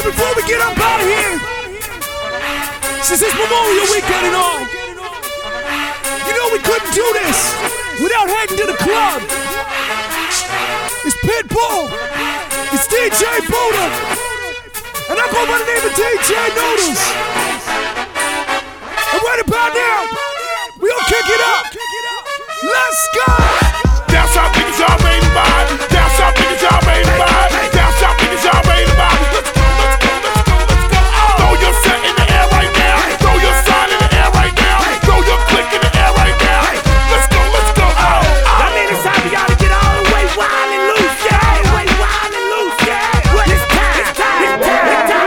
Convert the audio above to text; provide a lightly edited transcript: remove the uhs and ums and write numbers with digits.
before we get up out of here, since it's Memorial Weekend and all, you know we couldn't do this without heading to the club. It's Pitbull, it's DJ Buddha, and I go by the name of DJ Noodles. And right about now, we gonna kick it up.